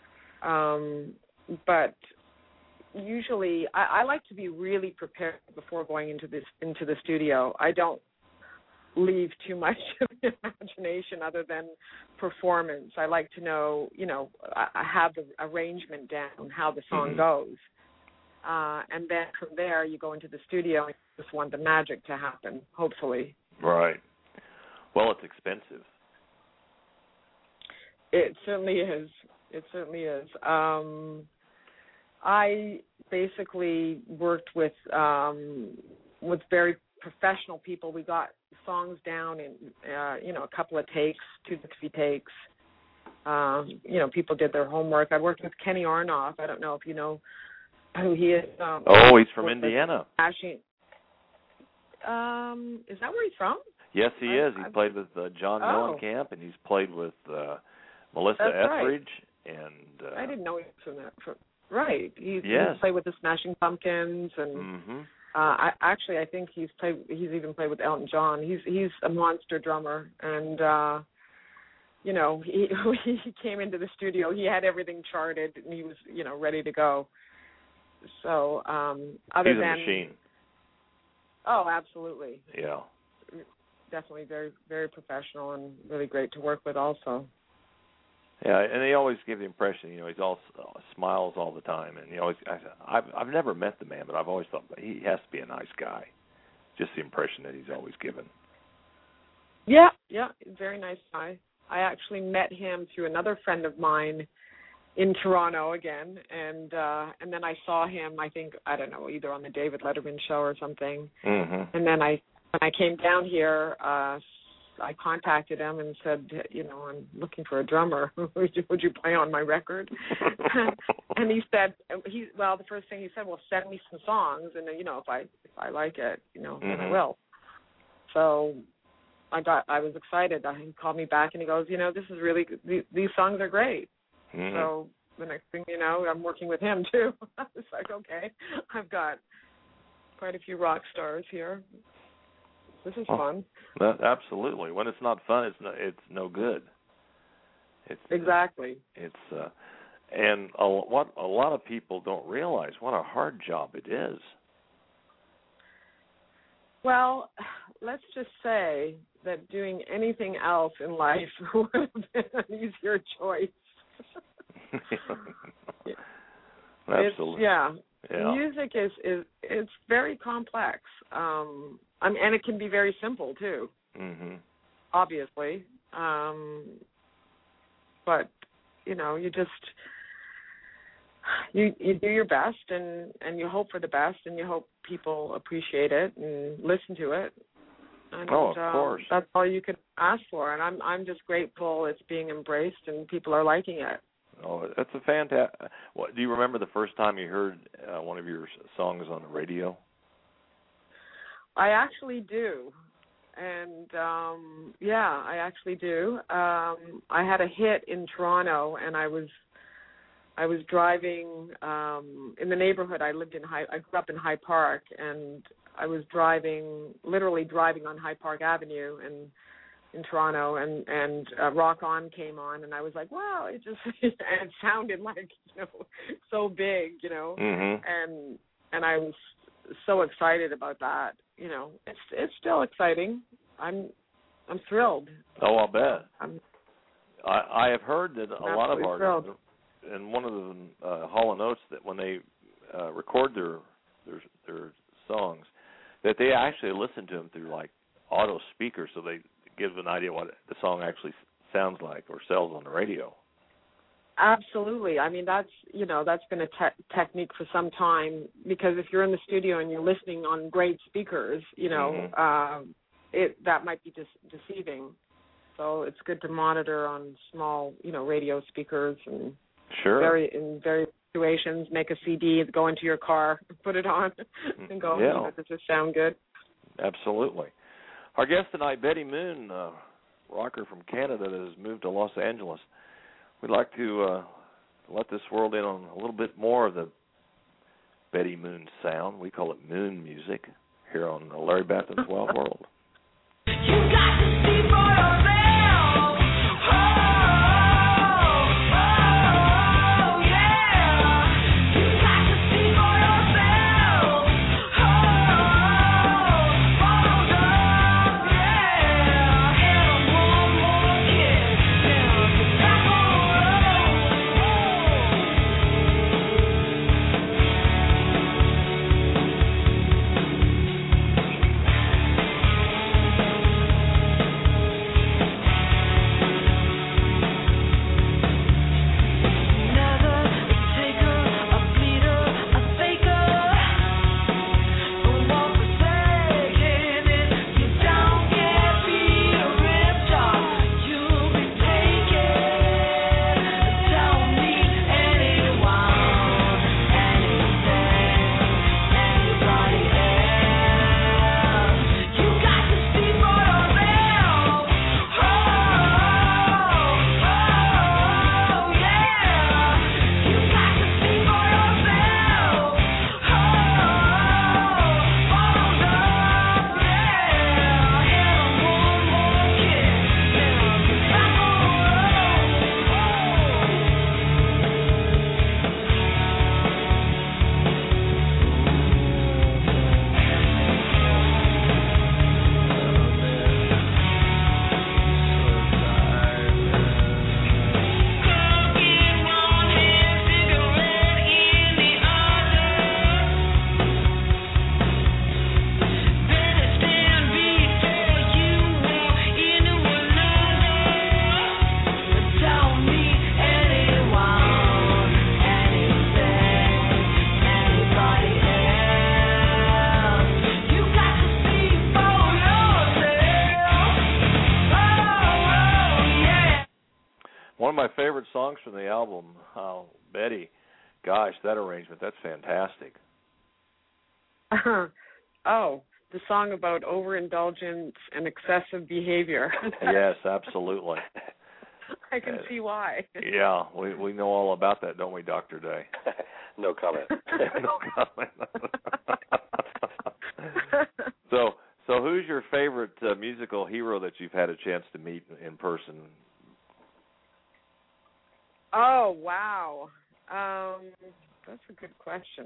But usually, I like to be really prepared before going into the studio. I don't leave too much of the imagination other than performance. I like to know, I have the arrangement down, how the song goes. And then from there, you go into the studio and you just want the magic to happen, hopefully. Right. Well, it's expensive. It certainly is. I basically worked with very professional people. We got songs down in a couple of takes, 2 to 3 takes. People did their homework. I worked with Kenny Arnoff. I don't know if you know who he is. He's from Indiana. Is that where he's from? Yes, he is. He played with John Mellencamp, and he's played with Melissa Etheridge. Right. And I didn't know he was from that. Right. He's played with the Smashing Pumpkins, and I think he's even played with Elton John. He's a monster drummer, and he came into the studio. He had everything charted, and he was ready to go. So he's a machine. Oh, absolutely. Yeah. Definitely very, very professional and really great to work with also. Yeah, and they always give the impression, he's all smiles all the time, and I've never met the man, but I've always thought he has to be a nice guy. Just the impression that he's always given. Yeah, very nice guy. I actually met him through another friend of mine in Toronto again, and then I saw him, I think, I don't know, either on the David Letterman show or something. Mm-hmm. And then when I came down here, I contacted him and said, I'm looking for a drummer. Would you play on my record? And he said, the first thing he said, well, send me some songs, and if I like it, then I will. So I was excited. He called me back and he goes, this is really good. These songs are great. Mm-hmm. So the next thing you know, I'm working with him too. I was like, okay, I've got quite a few rock stars here. This is fun. Absolutely. When it's not fun, it's no good. Exactly. And what a lot of people don't realize, what a hard job it is. Well, let's just say that doing anything else in life would have been an easier choice. Absolutely. Yeah. Music is it's very complex. And it can be very simple too. Mm-hmm. Obviously. But you just you do your best and you hope for the best and you hope people appreciate it and listen to it. And, of course. That's all you could ask for, and I'm just grateful it's being embraced and people are liking it. Oh, that's a fantastic. Do you remember the first time you heard one of your songs on the radio? I actually do, and I actually do. I had a hit in Toronto, and I was driving in the neighborhood I lived in. I grew up in High Park, and I was literally driving on High Park Avenue in Toronto, and Rock On came on, and I was like, wow, it sounded like so big, Mm-hmm. and I was so excited about that. It's still exciting. I'm thrilled. Oh, I'll bet. I have heard that a lot of artists, and one of them, Hall & Oates, that when they record their songs, that they actually listen to them through like auto speakers, so they give an idea what the song actually sounds like or sells on the radio. Absolutely. I mean, that's been a technique for some time, because if you're in the studio and you're listening on great speakers, Mm-hmm. That might be deceiving. So it's good to monitor on small, radio speakers and sure. in various situations, make a CD, go into your car, put it on, and go, does this sound good? Absolutely. Our guest tonight, Betty Moon, rocker from Canada that has moved to Los Angeles. We'd like to let this world in on a little bit more of the Betty Moon sound. We call it Moon Music here on Larry Batten's Wild World. You got to see for yourself. Oh, yeah. You got to see for yourself. Followed up, yeah. And one more kiss. Yeah, back on the road. of my favorite songs from the album, Betty. Gosh, that arrangement, that's fantastic. Oh, the song about overindulgence and excessive behavior. Yes, absolutely. I can see why. Yeah, we know all about that, don't we, Dr. Day? No comment. No comment. So who's your favorite musical hero that you've had a chance to meet in person? Oh, wow. That's a good question.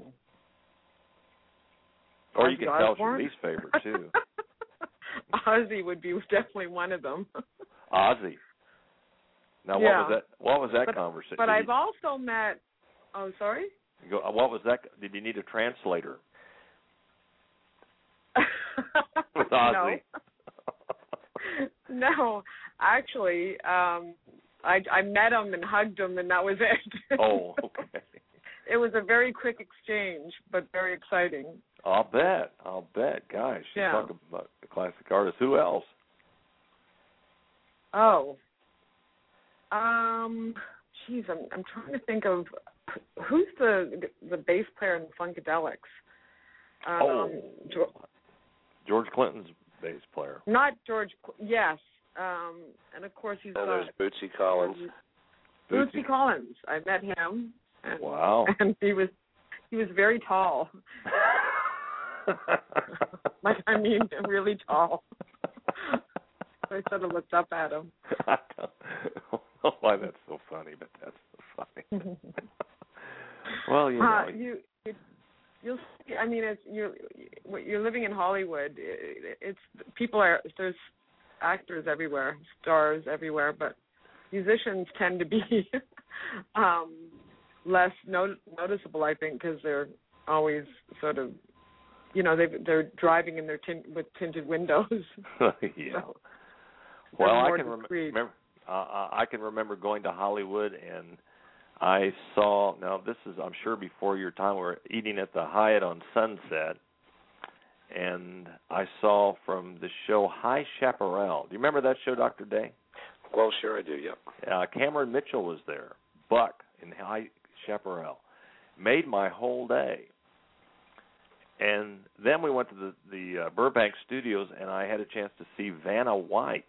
Or you can tell us your Osbourne? least favorite, too. Ozzy would be definitely one of them. Ozzy. Now, Yeah. what was that conversation? But I've also met... Oh, sorry? What was that? Did you need a translator? With Ozzy? No. Actually, I met him and hugged him, and that was it. Oh, okay. It was a very quick exchange, but very exciting. I'll bet. Gosh, you talk about the classic artist. Who else? Oh. Geez, I'm trying to think of who's the bass player in the Funkadelics. George Clinton's bass player. Not George. Yes, and of course he's. And there's Bootsy Collins. Bootsy Collins. I met him. And, wow. And he was very tall. Like, I mean, really tall. I sort of looked up at him. I don't know why that's so funny, but that's so funny. Well, you know. You'll see. I mean, you're living in Hollywood. There's actors everywhere, stars everywhere, but musicians tend to be less noticeable, I think, because they're always sort of, they're driving in with tinted windows. Yeah. So, well, I can remember going to Hollywood, and I saw, now this is, I'm sure before your time, we were eating at the Hyatt on Sunset, and I saw from the show High Chaparral. Do you remember that show, Dr. Day? Well, sure I do, yep. Cameron Mitchell was there, Buck in High Chaparral. Made my whole day. And then we went to the Burbank Studios, and I had a chance to see Vanna White.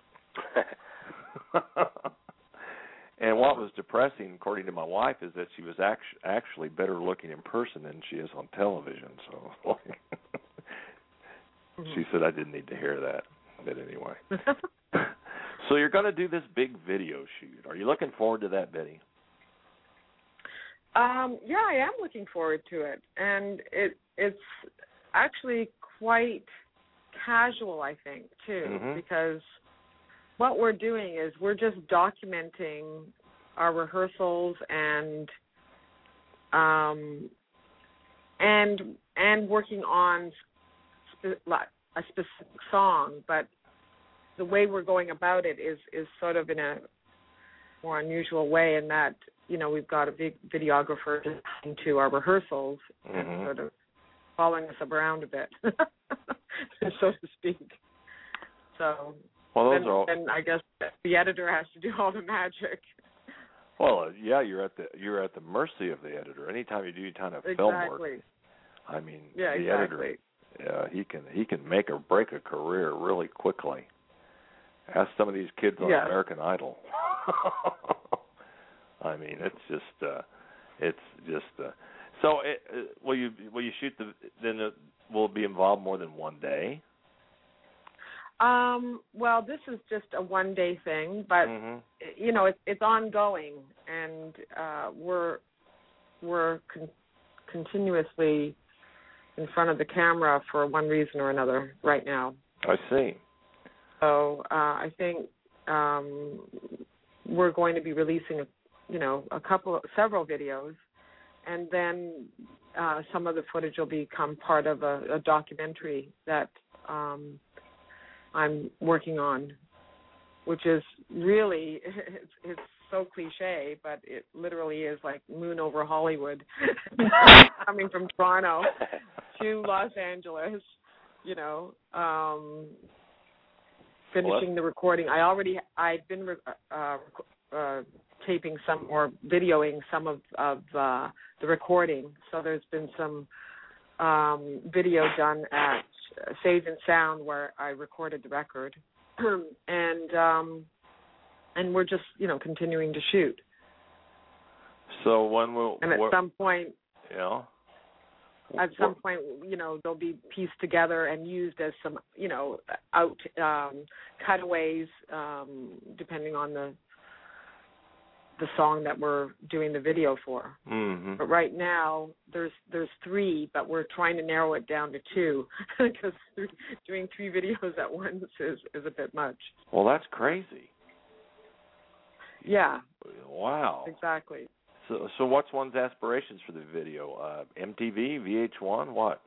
And what was depressing, according to my wife, is that she was actually better looking in person than she is on television. So she said I didn't need to hear that. But anyway. So you're going to do this big video shoot. Are you looking forward to that, Betty? Yeah, I am looking forward to it. And it's actually quite casual, I think, too, because what we're doing is we're just documenting our rehearsals and working on a specific song, but the way we're going about it is sort of in a more unusual way in that, we've got a big videographer to our rehearsals and sort of following us around a bit, so to speak. So then I guess the editor has to do all the magic. Well, yeah, you're at the mercy of the editor. Anytime you do any kind of film work, I mean, the editor, he can make or break a career really quickly. Ask some of these kids on American Idol. I mean, it's just. So, will you shoot then it will be involved more than one day? Well, this is just a one-day thing, but it's ongoing, and we're continuously in front of the camera for one reason or another right now. I see. So I think we're going to be releasing several videos, and then some of the footage will become part of a documentary that I'm working on, which is really, it's so cliche, but it literally is like moon over Hollywood, coming from Toronto to Los Angeles, finishing the recording. I've been taping some or videoing some of the recording. So there's been some video done at Sage and Sound where I recorded the record, and we're just continuing to shoot. So when will and at some point, yeah. At some point, they'll be pieced together and used as some, out cutaways, depending on the song that we're doing the video for. Mm-hmm. But right now, there's 3, but we're trying to narrow it down to 2 because doing 3 videos at once is a bit much. Well, that's crazy. Yeah. Wow. Exactly. So what's one's aspirations for the video? MTV, VH1, what?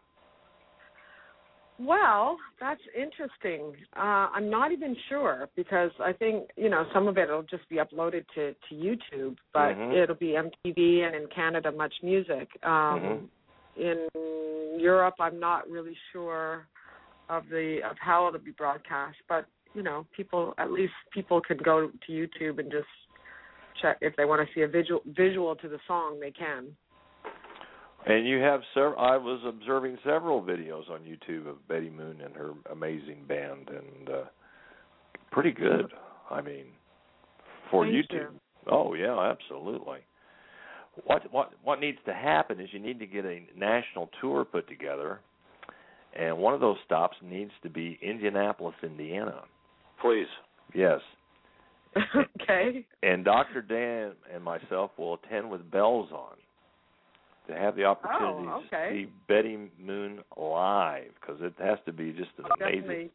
Well, that's interesting. I'm not even sure because I think, some of it will just be uploaded to YouTube, but it'll be MTV and in Canada, Much Music. In Europe, I'm not really sure of how it'll be broadcast, but, people can go to YouTube and just check if they want to see a visual to the song, they can. And you have I was observing several videos on YouTube of Betty Moon and her amazing band, and pretty good. I mean, for Thank YouTube. You. Oh yeah, absolutely. What needs to happen is you need to get a national tour put together, and one of those stops needs to be Indianapolis, Indiana. Please. Yes. Okay. And Dr. Dan and myself will attend with bells on to have the opportunity to see Betty Moon live, because it has to be just an amazing.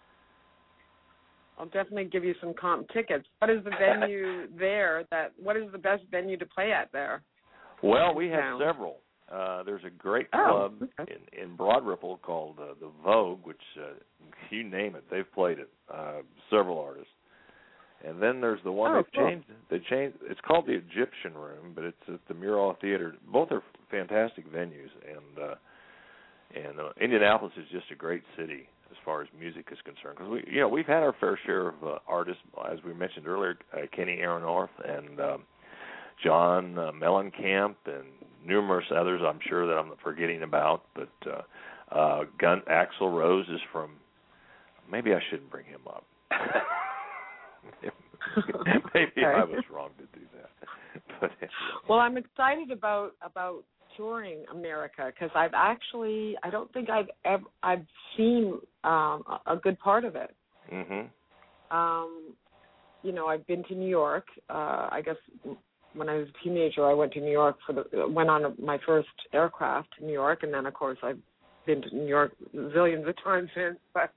I'll definitely give you some comp tickets. What is the venue there? What is the best venue to play at there? Well, we have several. There's a great club in Broad Ripple called the Vogue, which you name it, they've played it. Several artists. And then there's the one they've changed. It's called the Egyptian Room, but it's at the Mural Theater. Both are fantastic venues, and Indianapolis is just a great city as far as music is concerned. Because we've had our fair share of artists, as we mentioned earlier, Kenny Aronoff and John Mellencamp and numerous others. I'm sure that I'm forgetting about, but Axl Rose is from. Maybe I shouldn't bring him up. Maybe I was wrong to do that. But anyway. Well, I'm excited about touring America because I don't think I've seen a good part of it. Mhm. I've been to New York. I guess when I was a teenager, I went to New York went on my first aircraft to New York, and then of course I've been to New York zillions of times since. But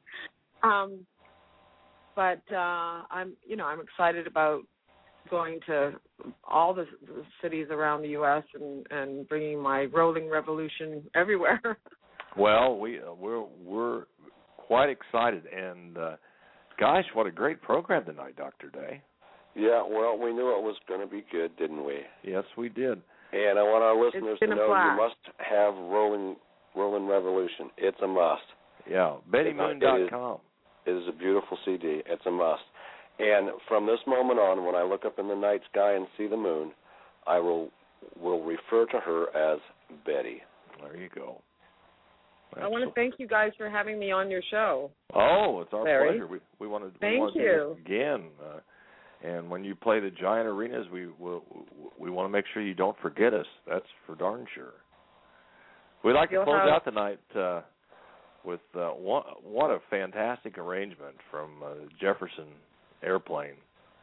I'm excited about going to all the cities around the U.S. and bringing my rolling revolution everywhere. Well, we're quite excited, and gosh, what a great program tonight, Dr. Day. Yeah, well, we knew it was going to be good, didn't we? Yes, we did. And I want our listeners to know you must have Rolling Revolution. It's a must. Yeah, BettyMoon.com. It is a beautiful CD. It's a must. And from this moment on, when I look up in the night sky and see the moon, I will refer to her as Betty. There you go. I want to thank you guys for having me on your show. Oh, it's our Larry. pleasure. We want to thank you do this again. And when you play the giant arenas, we want to make sure you don't forget us. That's for darn sure. We'd like to close out tonight with what a fantastic arrangement from Jefferson Airplane.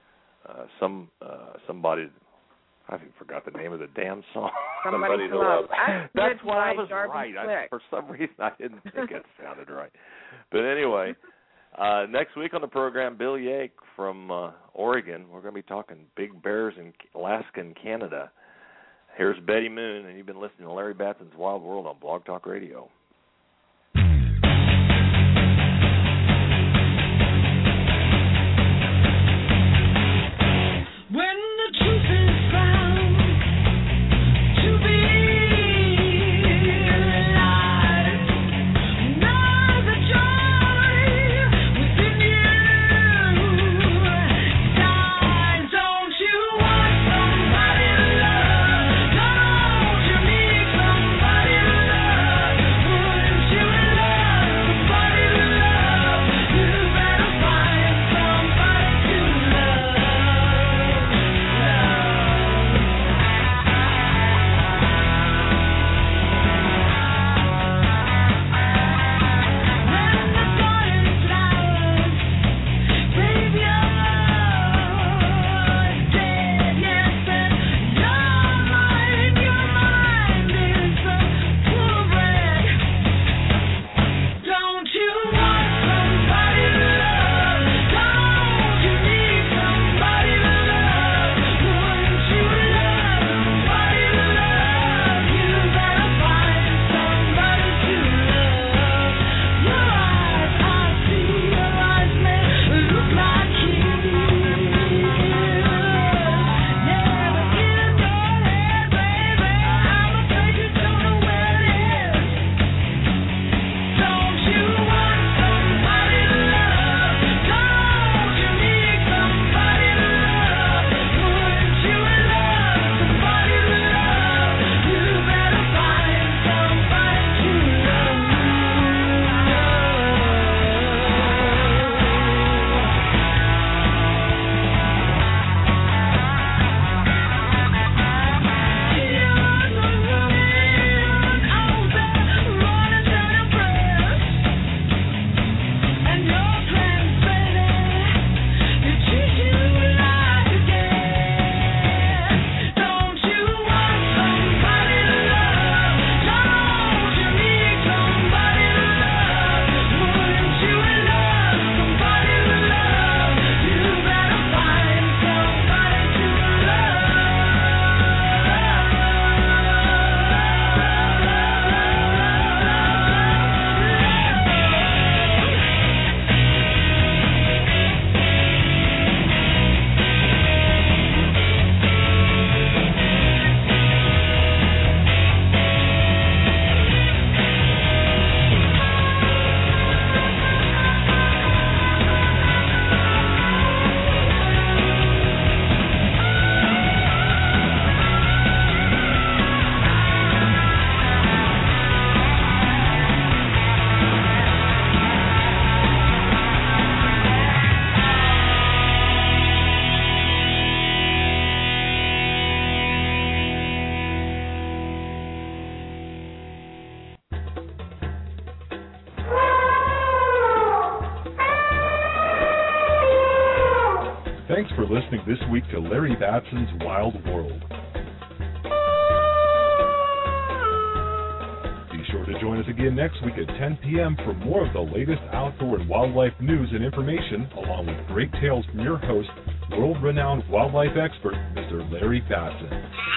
Somebody, I forgot the name of the damn song. Somebody to love. That's why I was Darby right. For some reason, I didn't think it sounded right. But anyway, next week on the program, Bill Yake from Oregon. We're going to be talking big bears in Alaska and Canada. Here's Betty Moon, and you've been listening to Larry Batson's Wild World on Blog Talk Radio. Don't you want Thanks for listening this week to Larry Batson's Wild World. Be sure to join us again next week at 10 p.m. for more of the latest outdoor and wildlife news and information, along with great tales from your host, world-renowned wildlife expert, Mr. Larry Batson.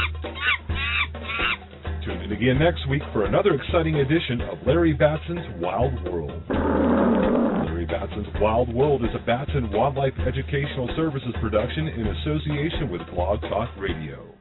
Tune in again next week for another exciting edition of Larry Batson's Wild World. Larry Batson's Wild World is a Batson Wildlife Educational Services production in association with Blog Talk Radio.